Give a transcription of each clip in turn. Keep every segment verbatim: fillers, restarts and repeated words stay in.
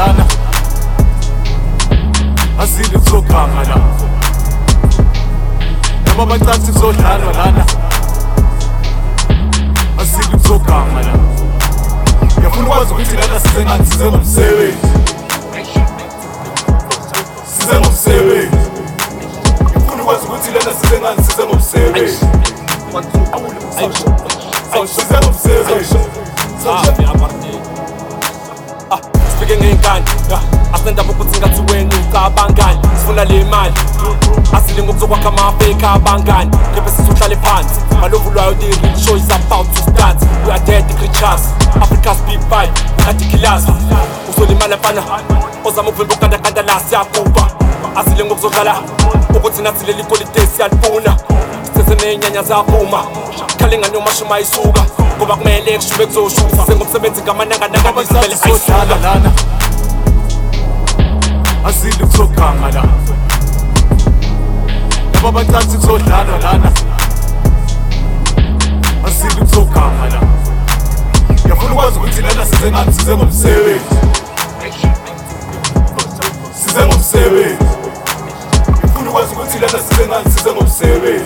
lana asile kuzokhanga la noma bacathi kuzodlalwa lana asile kuzokhanga la ngiyafuna ukwazi ukuthi lana size ngani size ngomsebenzi size ngomsebenzi ngiyafuna ukwazi ukuthi lana size ngani size ngomsebenzi size ngomsebenzi Sifike ngey'nkani asenda bokuthi ngathi wena ucabangani sifuna le mali asile ngokuzokwakha amafake abangani kepha sisuhlale phansi ngalovu lwayo the real show is about to start we are dead creatures Africa's big five kati killers uzolimala mfana ozama ukuvimba ukandakanda la siyakuba asile ngokuzodlala ukuthi nathi leli golide siyalifuna sithethe ney'nyanya zaphuma khale ngani yomashuma isuka ngoba kumele kushume kuzoshuka sengomsebenzi ngamanangananga bizimele ayisudlala lana asile kuzokhanga la noma bacathi kuzodlalwa lana asile kuzokhanga la ngiyafuna ukwazi ukuthi lana size ngani size ngomsebenzi size ngomsebenzi ngiyafuna ukwazi ukuthi lana size ngani size ngomsebenzi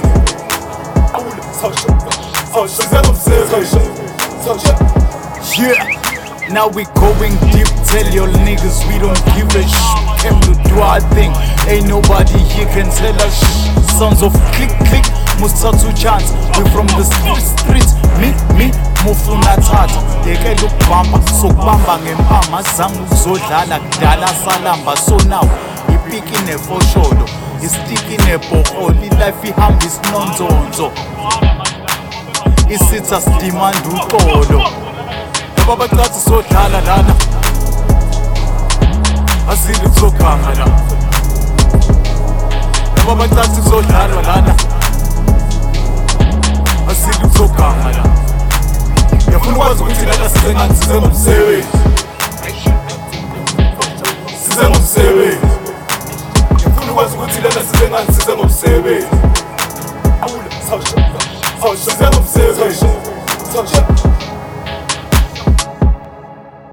size ngomsebenzi. Yeah, now we going deep. Tell your niggas we don't give a shit. Came to do our thing. Ain't nobody here can tell us shit. Sons of click click, Mustatu chance. We from the street streets. Me me mufuna tata. Deke look bamba, so bamba ngempama zangu zodlala kudala salamba. So now ipikine for shodo, istikine boholi. Life ihamba isinonzonzo. Isitha sidemand uqolo noma bacathi sodlala lana asile kuzokhanga la noma bacathi kuzodlalwa lana asile kuzokhanga la ngiyafuna ukwazi ukuthi lana size ngani size ngomsebenzi